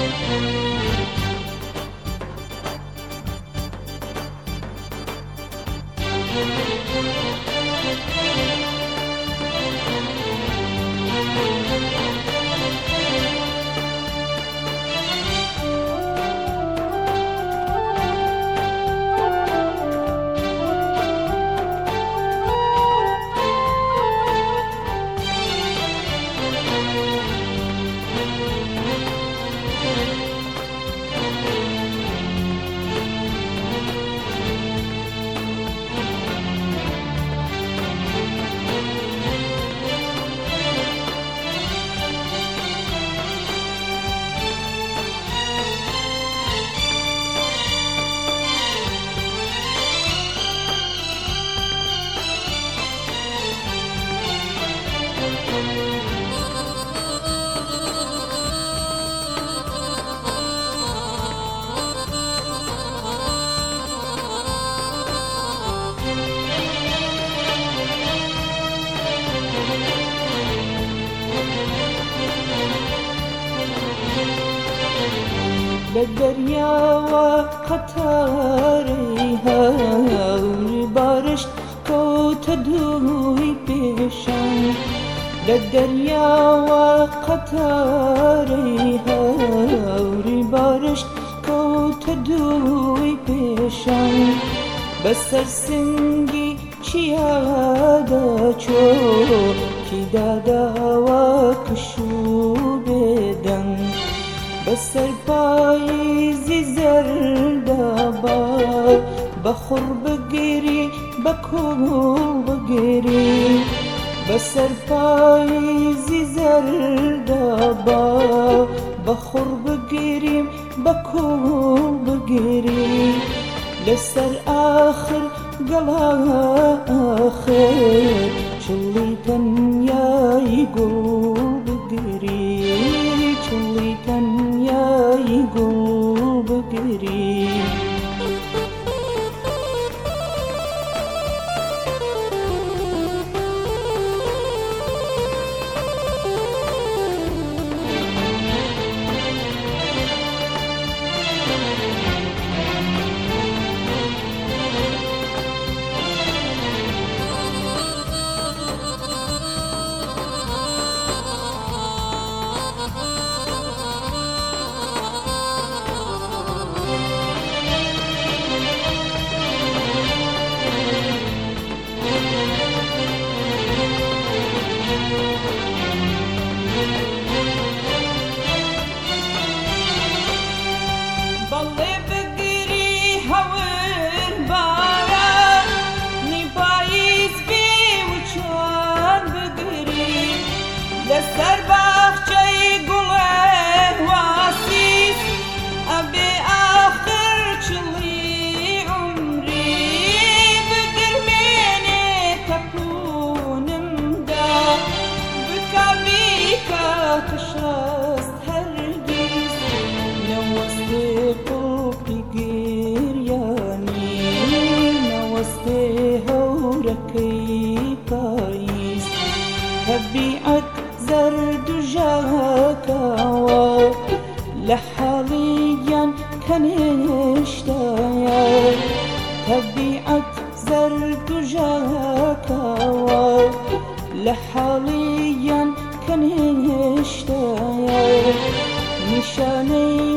للدريا وقطاري هاوري بارشت كوت دوي بيشان للدريا وقطاري هاوري بارشت كوت دوي بيشان بسر سنگي چيادا چو كي دادا وكشو بدن بسر پاییزی زردابا بخور بگیری بکول بگیری بسر پاییزی زردابا بخور بگیریم بکول بگیری لسر آخر قلا آخر چلی تنیایی گل بگیری چلی تنیایی گل بگیری لسر باخچەی گوڵێ واسیس ئەبێ ئاخر چڵی عمری بگرمێنێ تەپوونمدا بکەوی کاتە شەست هەرگیز نەوەستێ قوڵی گریانی نەوەستێ هەورەکەی پاییز طبیعەت زرد جاكاوا لحاليا كنشتايا طبيعة زرد جاكاوا لحاليا كنشتايا نشاني